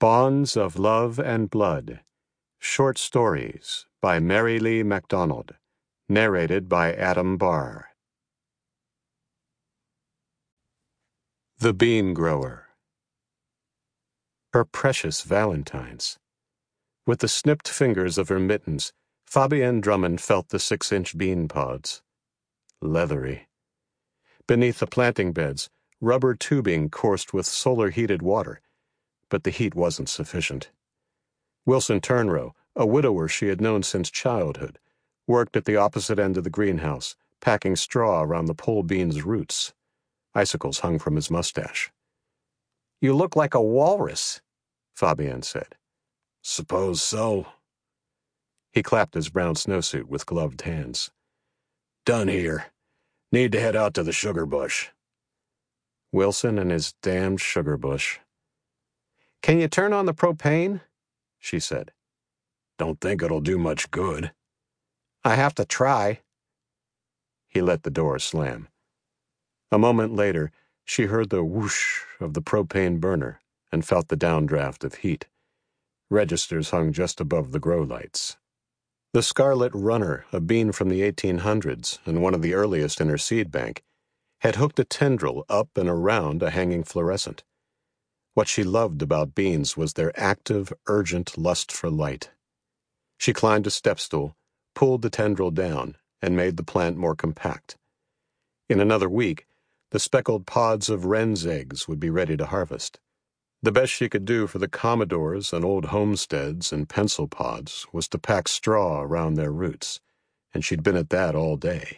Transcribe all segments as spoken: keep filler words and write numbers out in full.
Bonds of Love and Blood. Short Stories by Mary Lee MacDonald. Narrated by Adam Barr. The Bean Grower. Her precious valentines. With the snipped fingers of her mittens, Fabienne Drummond felt the six-inch bean pods. Leathery. Beneath the planting beds, rubber tubing coursed with solar-heated water, but the heat wasn't sufficient. Wilson Turnrow, a widower she had known since childhood, worked at the opposite end of the greenhouse, packing straw around the pole bean's roots. Icicles hung from his mustache. "You look like a walrus," Fabienne said. "Suppose so." He clapped his brown snowsuit with gloved hands. "Done here. Need to head out to the sugar bush." Wilson and his damned sugar bush. "Can you turn on the propane?" she said. "Don't think it'll do much good." "I have to try." He let the door slam. A moment later, she heard the whoosh of the propane burner and felt the downdraft of heat. Registers hung just above the grow lights. The Scarlet Runner, a bean from the eighteen hundreds and one of the earliest in her seed bank, had hooked a tendril up and around a hanging fluorescent. What she loved about beans was their active, urgent lust for light. She climbed a step stool, pulled the tendril down, and made the plant more compact. In another week, the speckled pods of wren's eggs would be ready to harvest. The best she could do for the commodores and old homesteads and pencil pods was to pack straw around their roots, and she'd been at that all day.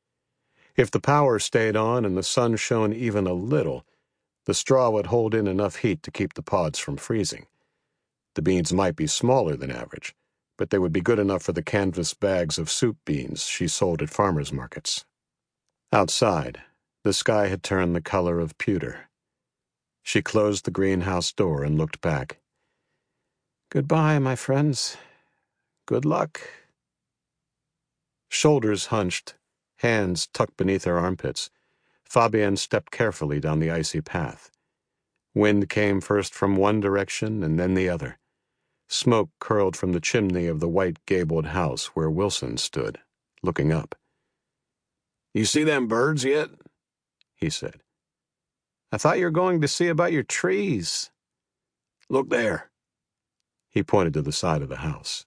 If the power stayed on and the sun shone even a little, the straw would hold in enough heat to keep the pods from freezing. The beans might be smaller than average, but they would be good enough for the canvas bags of soup beans she sold at farmers' markets. Outside, the sky had turned the color of pewter. She closed the greenhouse door and looked back. "Goodbye, my friends. Good luck." Shoulders hunched, hands tucked beneath her armpits, Fabienne stepped carefully down the icy path. Wind came first from one direction and then the other. Smoke curled from the chimney of the white gabled house where Wilson stood, looking up. "You see them birds yet?" he said. "I thought you were going to see about your trees." "Look there." He pointed to the side of the house.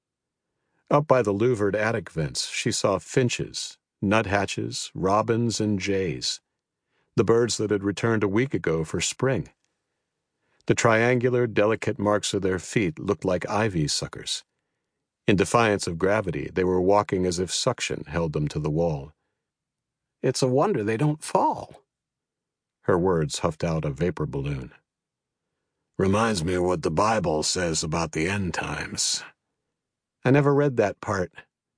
Up by the louvered attic vents, she saw finches, nuthatches, robins, and jays, the birds that had returned a week ago for spring. The triangular, delicate marks of their feet looked like ivy suckers. In defiance of gravity, they were walking as if suction held them to the wall. "It's a wonder they don't fall." Her words huffed out a vapor balloon. "Reminds me of what the Bible says about the end times." "I never read that part."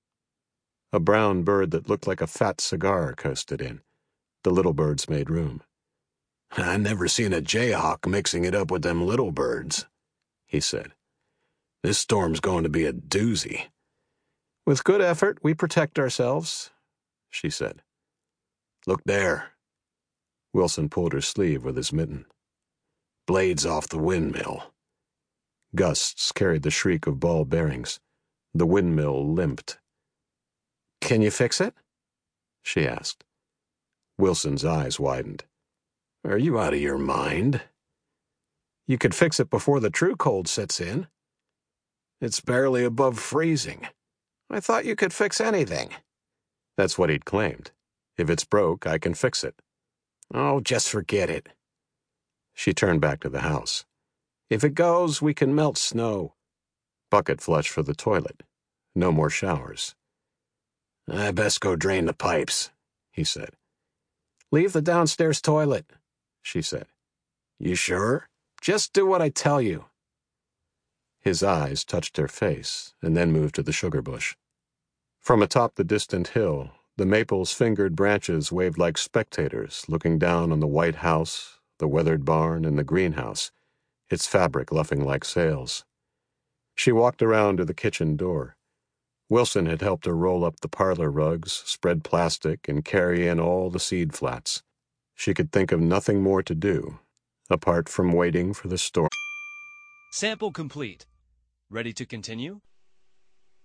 A brown bird that looked like a fat cigar coasted in. The little birds made room. "I never seen a jayhawk mixing it up with them little birds," he said. "This storm's going to be a doozy." "With good effort, we protect ourselves," she said. "Look there." Wilson pulled her sleeve with his mitten. "Blades off the windmill." Gusts carried the shriek of ball bearings. The windmill limped. "Can you fix it?" she asked. Wilson's eyes widened. "Are you out of your mind?" "You could fix it before the true cold sets in." "It's barely above freezing." "I thought you could fix anything." That's what he'd claimed. "If it's broke, I can fix it." "Oh, just forget it." She turned back to the house. "If it goes, we can melt snow." Bucket flush for the toilet. No more showers. "I best go drain the pipes," he said. "Leave the downstairs toilet," she said. "You sure? Just do what I tell you." His eyes touched her face and then moved to the sugar bush. From atop the distant hill, the maple's fingered branches waved like spectators looking down on the white house, the weathered barn, and the greenhouse, its fabric luffing like sails. She walked around to the kitchen door. Wilson had helped her roll up the parlor rugs, spread plastic, and carry in all the seed flats. She could think of nothing more to do, apart from waiting for the storm. Sample complete. Ready to continue?